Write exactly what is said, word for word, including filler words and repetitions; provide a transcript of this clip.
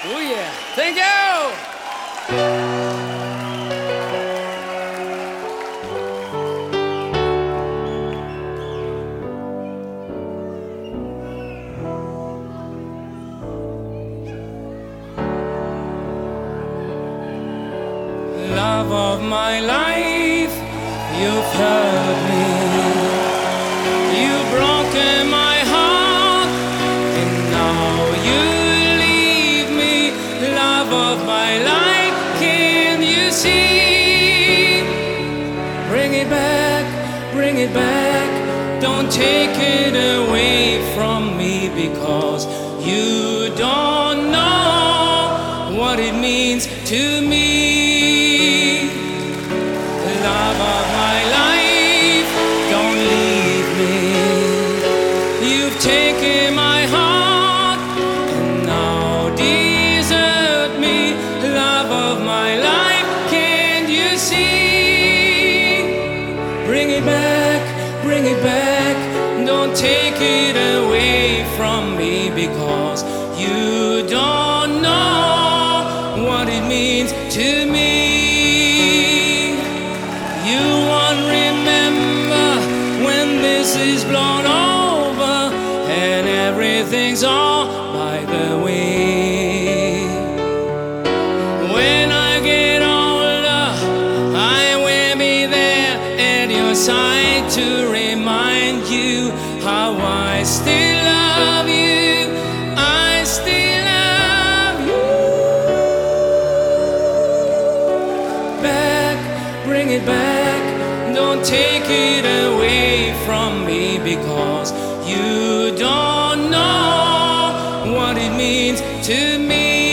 Oh yeah. Thank you. Love of my life, you've hurt me. You've broken my heart, and now you leave me. Love of my life, can you see? Bring it back, bring it back. Don't take it away from me, because you don't know what it means to me. Love of my life, don't leave me. You've taken my heart and now desert me. Love of my life, can't you see? Bring it back, bring it back. Don't take it away from me, because you don't know what it means to me. You won't remember when this is blown over and everything's all by the way. When I get older, I will be there at your side to remind you how I still love you. I still love you. Back, bring it back. Don't take it away from me, because you don't know what it means to me.